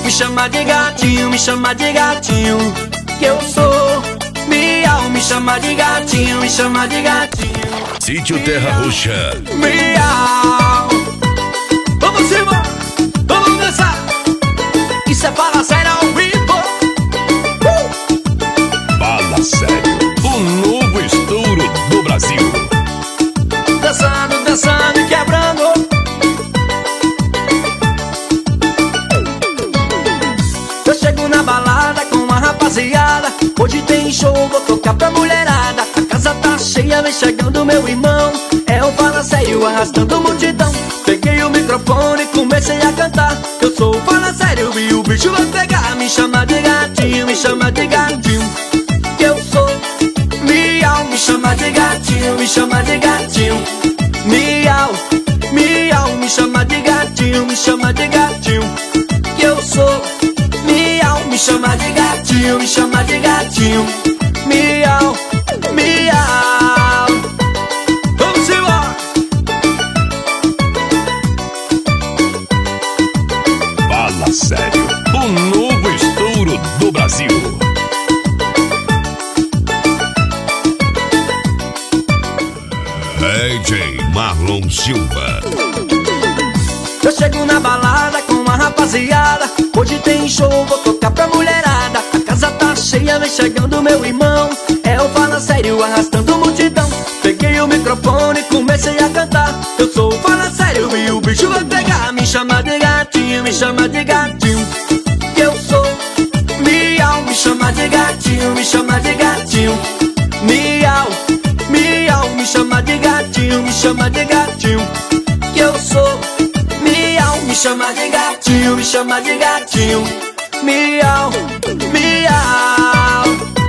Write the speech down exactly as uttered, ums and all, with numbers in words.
Me chama de gatinho, me chama de gatinho, que eu sou miau. Me chama de gatinho, me chama de gatinho. Sítio Terra Roxa. Miau. Vamos cima, vamos dançar. Isso é Fala Sério ao vivo. uh! Fala Sério, o novo estouro do Brasil. Dançando, dançando e quebrando. Eu chego na balada com uma rapaziada. Hoje tem show, vou tocar pra mulherada. A casa tá cheia, vem chegando meu irmão. É o Fala Sério arrastando multidão. Peguei o microfone e comecei a cantar. Eu sou o Fala Sério e o bicho vai pegar. Me chama de gatinho, me chama de gatinho, que eu sou miau. Me chama de gatinho, me chama de gatinho, miau, miau. Me chama de gatinho, me chama de gatinho, que eu sou miau. Me chama de gatinho, me chama de gatinho, miau, miau. Vamos embora. Fala Sério, o novo estouro do Brasil. D J Marlon Silva. Eu chego na balada com uma rapaziada. Hoje tem show, vou tocar pra mulherada. A casa tá cheia, vem chegando meu irmão. É o Fala Sério arrastando multidão. Peguei o microfone e comecei a cantar. Eu sou o Fala Sério e o bicho vai pegar. Me chama de gatinho, me chama de gatinho, que eu sou miau. Me chama de gatinho, me chama de gatinho, miau, miau. Me chama de gatinho, me chama de gatinho, que eu sou miau. Me chama de gatinho, me chama de gatinho, miau, miau.